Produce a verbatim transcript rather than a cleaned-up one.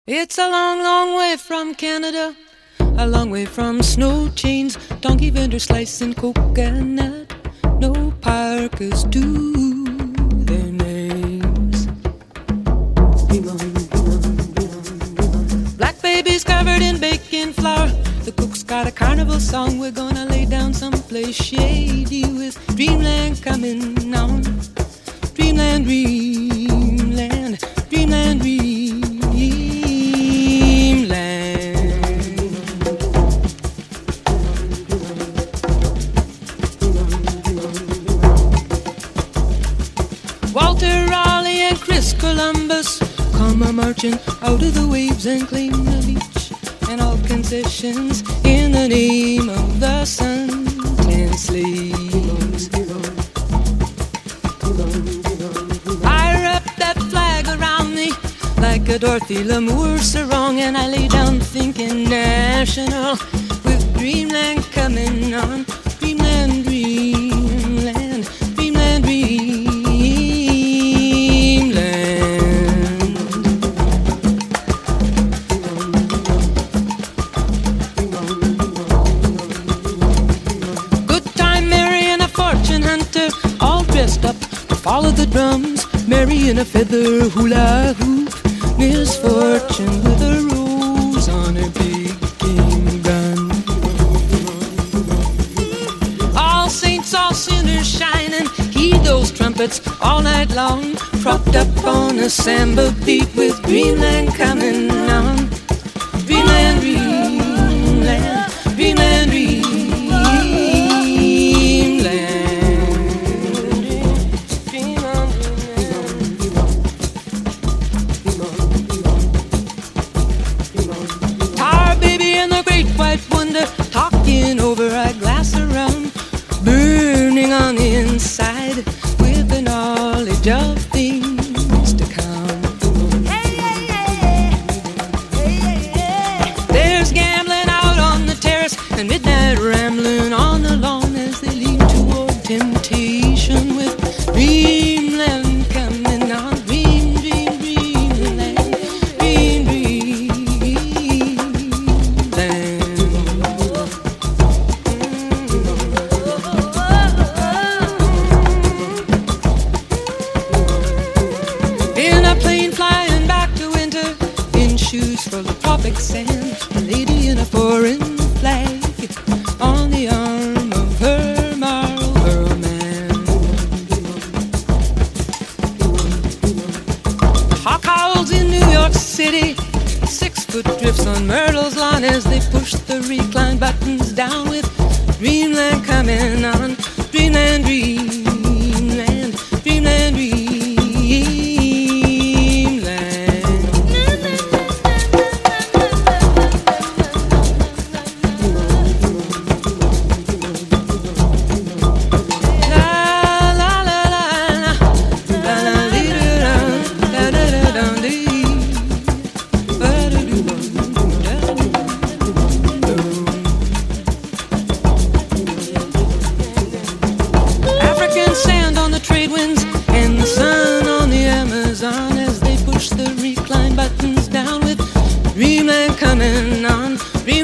It's a long, long way from Canada, a long way from snow chains, donkey vendors slicing coconut. No Parkers do their names. Black babies covered in baking flour. The cook's got a carnival song. We're gonna lay down someplace shady with dreamland coming on. Dreamland, dreamland, dreamland, dreamland. Walter Raleigh and Chris Columbus come a marching out of the waves and claim the beach and all concessions in the name of the sun. Ten slaves. I wrap that flag around me like a Dorothy Lamour sarong, and I lay down thinking national with dreamland coming on. Dreamland, dreamland, dreamland, dreamland. Good time Mary and a fortune hunter, all dressed up to follow the drums. Mary in a feather hula hoop, misfortune with a rose on her big game gun. All saints, all sinners shining, heed those trumpets all night long. Propped up on a samba beat with dreamland coming on. Dreamland, dreamland, dreamland, dreamland. Talking over a glass of rum, burning on the inside with the knowledge of things to come. Hey, hey, hey. Hey, hey, hey. There's gambling out on the terrace and midnight rambling on the lawn as they lean toward temptation with dreamland coming on. Dream, dream, dreamland, dream, dreamland. Shoes full of tropic sand, a lady in a foreign flag on the arm of her Marlboro man. Hawk howls in New York City, six-foot drifts on Myrtle's lawn as they push the recline buttons down with dreamland coming on. Dreamland, dreamland, dreamland, dreamland. Coming on,